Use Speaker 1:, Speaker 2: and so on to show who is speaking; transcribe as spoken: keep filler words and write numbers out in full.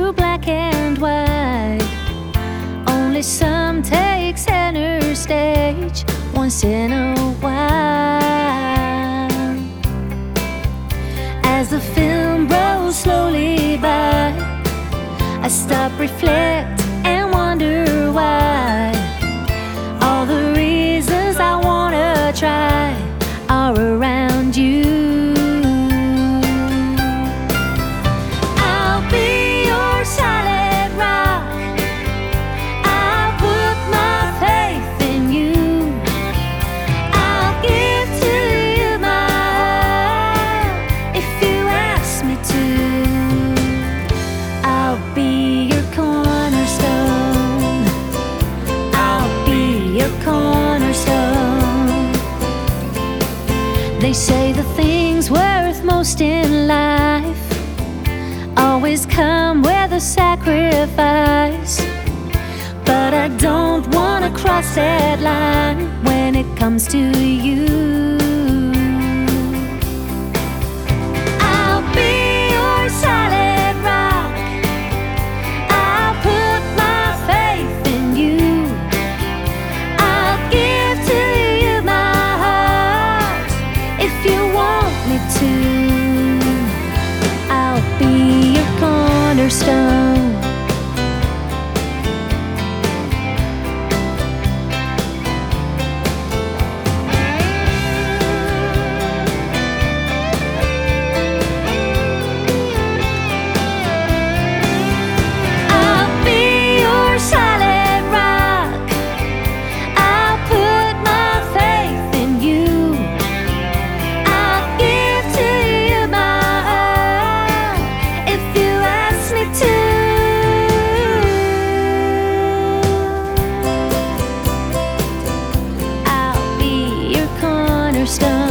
Speaker 1: through black and white. Only some take center stage once in a while. As the film rolls slowly by, I stop, reflect, and wonder why all the reasons I wanna try are around you. I'll be your solid rock. I'll put my faith in you. I'll give to you my heart if you ask me to. I'll be your cornerstone. I'll be your cornerstone. They say the things worth most in life always come with a sacrifice, but I don't wanna cross that line when it comes to you. I'll be your solid rock. I'll put my faith in you. I'll give to you my heart if you want me to. I'll be your cornerstone. I'll be your solid rock. I'll put my faith in you. I'll give to you my heart if you ask me to. I'll be your cornerstone.